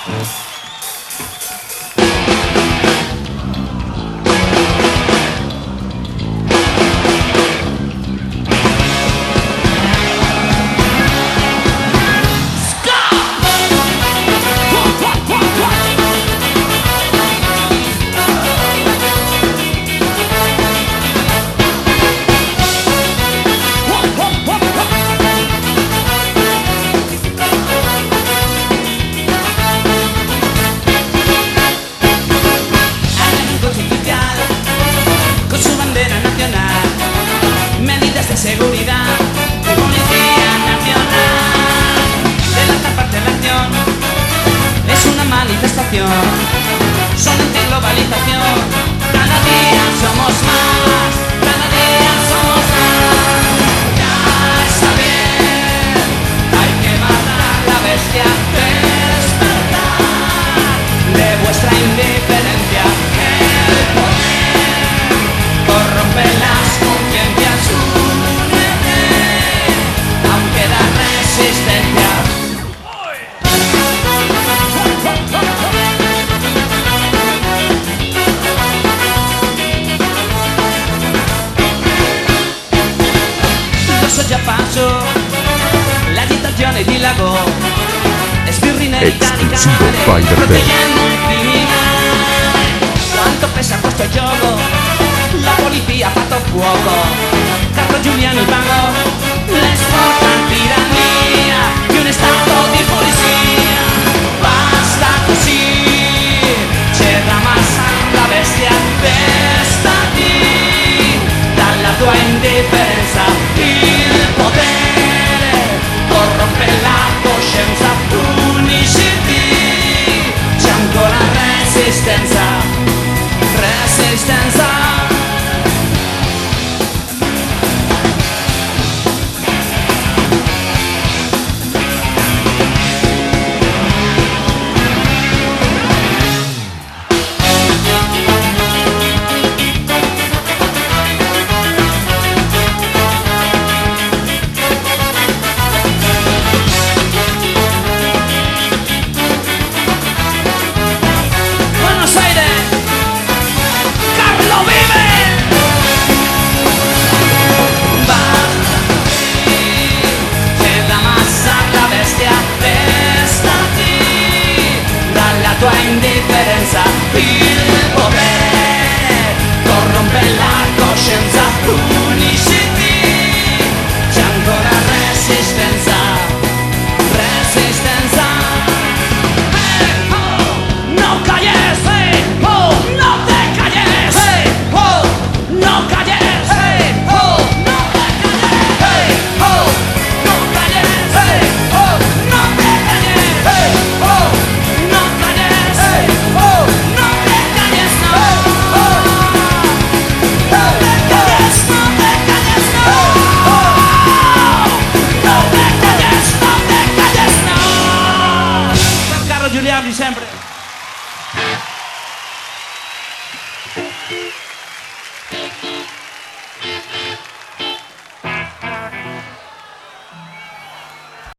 Seguridad, Policía Nacional. De la otra parte de la acción es una manifestación. Son antiglobalización. Cada día somos más, cada día somos más. Ya está bien, hay que matar a la bestia. Despertar de vuestra indiferencia. El poder corrompe las conciencias. Resistencia. Eso ya pasó, la agitazione dilagò, spirrinelli caricare, proteggendo il criminale. Quanto pesa questo gioco? La polizia ha fatto fuoco, Carlo Giuliani pagò, l'esporta tirannia di un stato di polizia. Basta così, c'è la massa, la bestia, destati dalla tua indifferenza. Il potere corrompe la coscienza, unisciti, c'è ancora resistenza, resistenza. Tua indifferenza, il potere corrompe la coscienza, unisciti, c'è ancora resistenza, resistenza. Hey, oh, no calles, hey, oh, no te calles, hey, oh, no calles, hey, oh, no te calles, hey, oh, no calles, hey, oh, no te calles, hey, oh. Giuliani sempre.